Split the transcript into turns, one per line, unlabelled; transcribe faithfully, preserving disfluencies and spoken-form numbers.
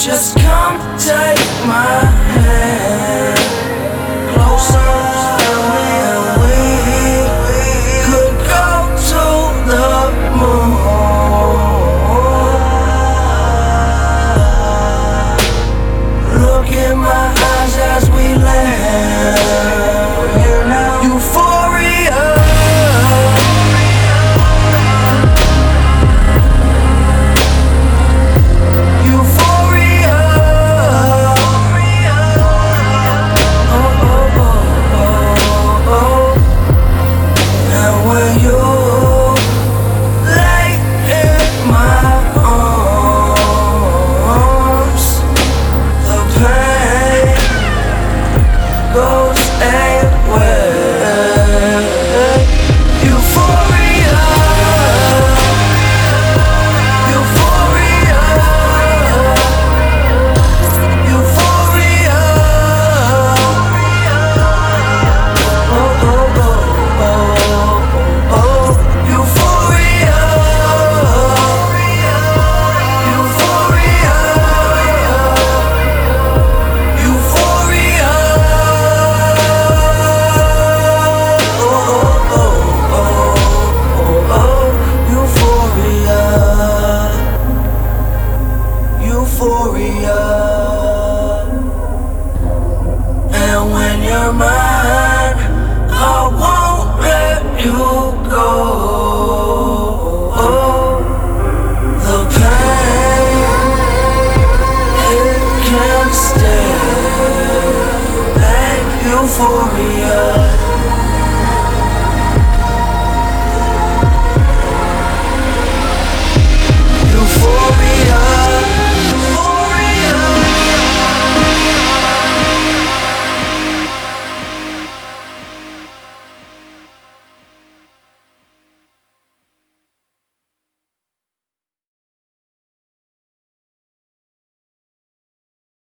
Just come take my hand closer, and we could go to the moon. Look in my eyes as we land. Euphoria. Goes anywhere. Euphoria. Euphoria. Euphoria. Oh, oh, oh, oh, oh. Euphoria. Euphoria. Euphoria. Euphoria. And when you're mine, I won't let you go. The pain, it can't stay. Like euphoria.